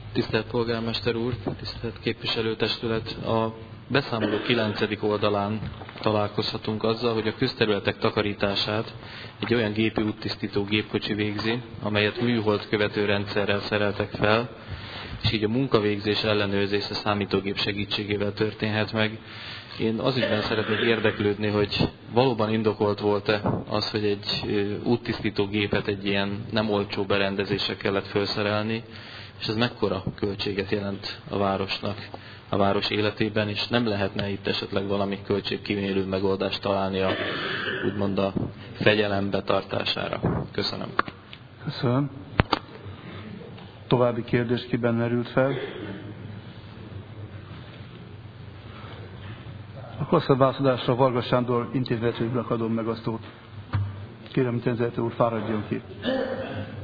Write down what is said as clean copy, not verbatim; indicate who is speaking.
Speaker 1: Tisztelt polgármester úr, tisztelt képviselőtestület! A beszámoló 9. oldalán találkozhatunk azzal, hogy a közterületek takarítását egy olyan gépi úttisztító gépkocsi végzi, amelyet műhold követő rendszerrel szereltek fel, és így a munkavégzés ellenőrzése számítógép segítségével történhet meg. Én az ügyben szeretnék érdeklődni, hogy valóban indokolt volt-e az, hogy egy úttisztító gépet egy ilyen nem olcsó berendezésre kellett felszerelni, és ez mekkora költséget jelent a városnak, a város életében, és nem lehetne itt esetleg valami költségkímélő megoldást találni a, úgymond a fegyelem betartására. Köszönöm.
Speaker 2: Köszönöm. További kérdés kiben merült fel? Akkor a válaszadásra Varga Sándor intézményvezetőnek adom meg a szót. Kérem, intézményvezető úr, fáradjon ki.